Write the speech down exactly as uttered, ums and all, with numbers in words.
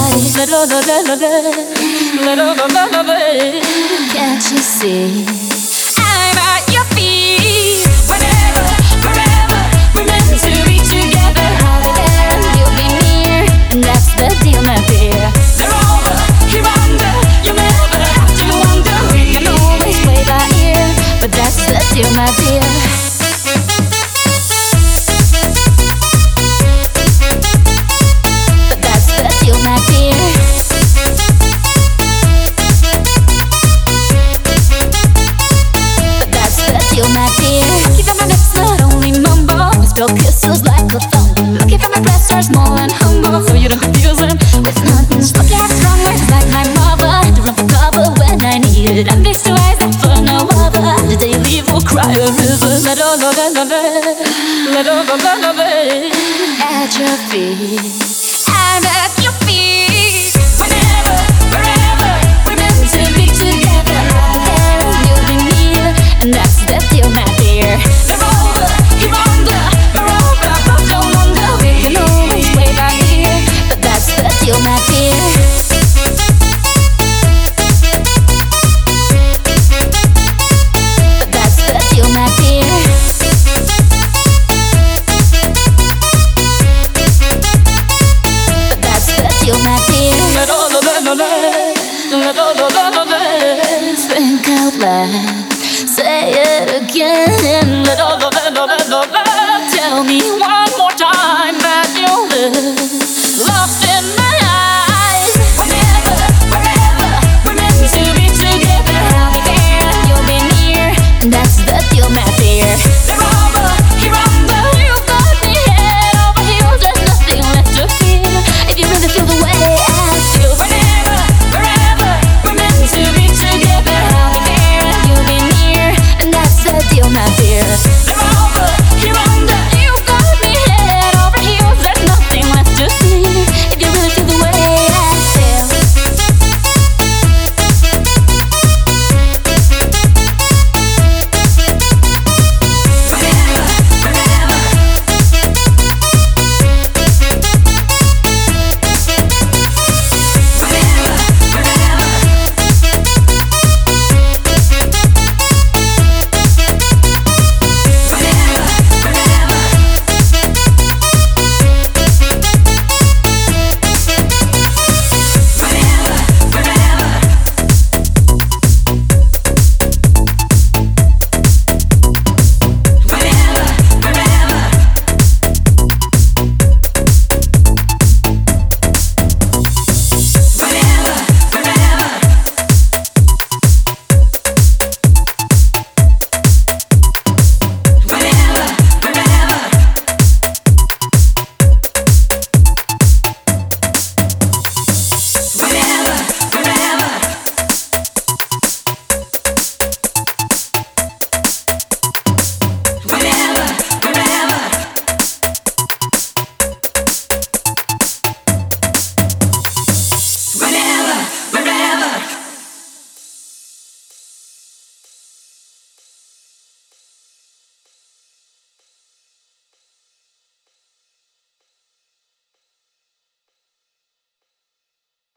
Can't you see? I'm at your feet. Whenever, wherever, we're meant to be together. I'll be there and you'll be near, and that's the deal, my dear. They're over, here under. You'll never have to wonder. We can always play by ear, but that's the deal, my dear. But that's the deal, my dear. My dear, keep my lips not only mumble, we spell kisses like a thumb. Looking for my breasts are small and humble, so you don't confuse them with nothing. Look at strong words like my mother, to run for cover when I need it. I'm fixed to eyes that for no other. The day leave will cry a river. Let all of it, let all of it at your feet. I'm at your feet. Whenever, wherever, we're meant to be together. I'll be there and you'll be near, and that's the deal, my dear. They're over, you're under, we're over, but don't wonder. We can always play by ear, but that's the deal, my dear. But that's the deal, my dear. But that's the deal, my dear. Let all of it, let all of it, think out loud. Say it again. Let all of it, all of it, tell me why.